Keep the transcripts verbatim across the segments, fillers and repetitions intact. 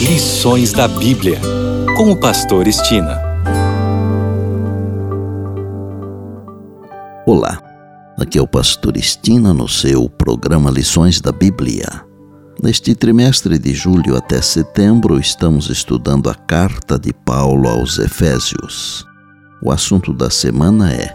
Lições da Bíblia, com o pastor Estina. Olá, aqui é o pastor Estina no seu programa Lições da Bíblia. Neste trimestre de julho até setembro, estamos estudando a carta de Paulo aos Efésios. O assunto da semana é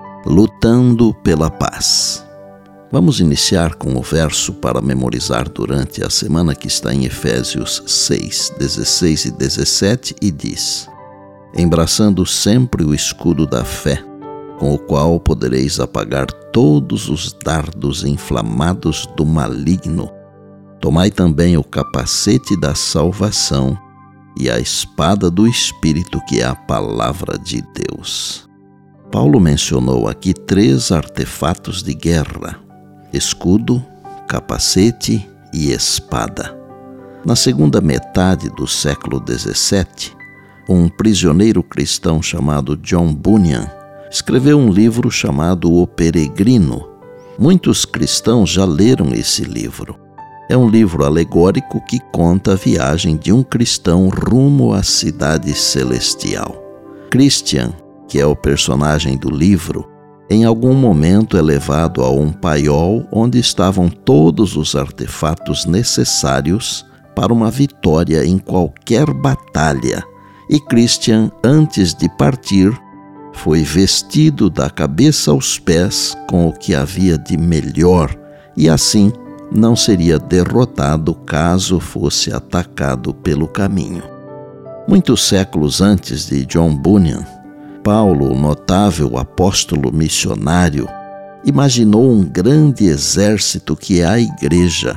Lutando pela Paz. Vamos iniciar com o verso para memorizar durante a semana, que está em Efésios seis, dezesseis e dezessete, e diz: Embraçando sempre o escudo da fé, com o qual podereis apagar todos os dardos inflamados do maligno. Tomai também o capacete da salvação e a espada do Espírito, que é a palavra de Deus. Paulo mencionou aqui três artefatos de guerra: escudo, capacete e espada. Na segunda metade do século dezessete, um prisioneiro cristão chamado John Bunyan escreveu um livro chamado O Peregrino. Muitos cristãos já leram esse livro. É um livro alegórico que conta a viagem de um cristão rumo à cidade celestial. Christian, que é o personagem do livro, em algum momento é levado a um paiol onde estavam todos os artefatos necessários para uma vitória em qualquer batalha, e Christian, antes de partir, foi vestido da cabeça aos pés com o que havia de melhor, e assim não seria derrotado caso fosse atacado pelo caminho. Muitos séculos antes de John Bunyan, Paulo, o notável apóstolo missionário, imaginou um grande exército que é a igreja,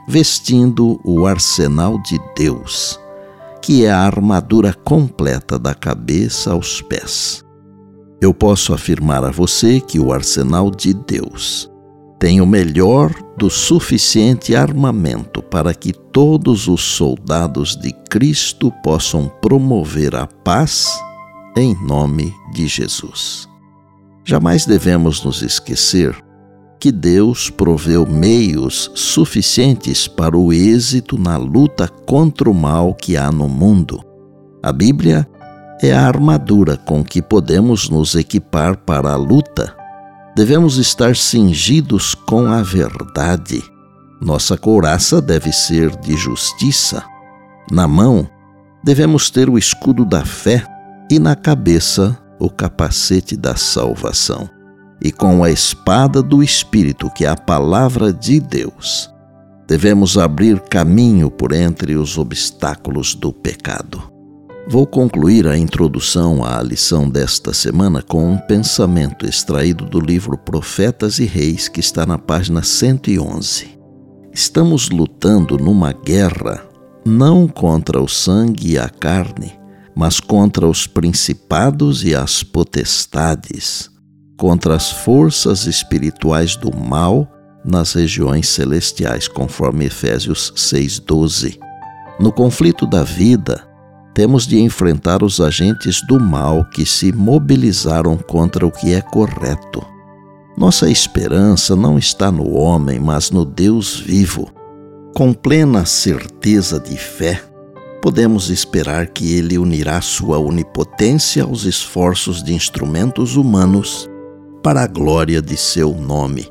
vestindo o arsenal de Deus, que é a armadura completa da cabeça aos pés. Eu posso afirmar a você que o arsenal de Deus tem o melhor do suficiente armamento para que todos os soldados de Cristo possam promover a paz em nome de Jesus. Jamais devemos nos esquecer que Deus proveu meios suficientes para o êxito na luta contra o mal que há no mundo. A Bíblia é a armadura com que podemos nos equipar para a luta. Devemos estar cingidos com a verdade. Nossa couraça deve ser de justiça. Na mão, devemos ter o escudo da fé e na cabeça o capacete da salvação. E com a espada do Espírito, que é a palavra de Deus, devemos abrir caminho por entre os obstáculos do pecado. Vou concluir a introdução à lição desta semana com um pensamento extraído do livro Profetas e Reis, que está na página cento e onze. Estamos lutando numa guerra não contra o sangue e a carne, mas contra os principados e as potestades, contra as forças espirituais do mal nas regiões celestiais, conforme Efésios seis, doze. No conflito da vida, temos de enfrentar os agentes do mal que se mobilizaram contra o que é correto. Nossa esperança não está no homem, mas no Deus vivo. Com plena certeza de fé, podemos esperar que Ele unirá sua onipotência aos esforços de instrumentos humanos para a glória de seu nome,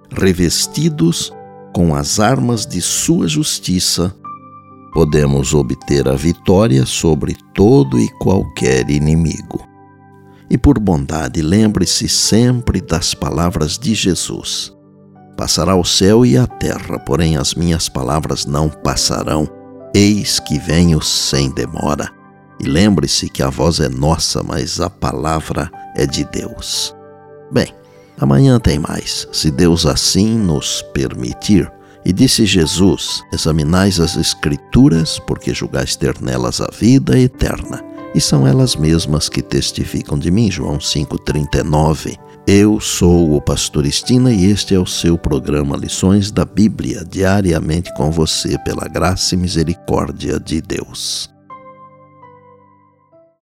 revestidos com as armas de sua justiça. Podemos obter a vitória sobre todo e qualquer inimigo. E por bondade, lembre-se sempre das palavras de Jesus: Passará o céu e a terra, porém as minhas palavras não passarão. Eis que venho sem demora. E lembre-se que a voz é nossa, mas a palavra é de Deus. Bem, amanhã tem mais, se Deus assim nos permitir. E disse Jesus: Examinais as Escrituras, porque julgais ter nelas a vida eterna, e são elas mesmas que testificam de mim. João cinco, trinta e nove. Eu sou o pastor Estina e este é o seu programa Lições da Bíblia, diariamente com você, pela graça e misericórdia de Deus.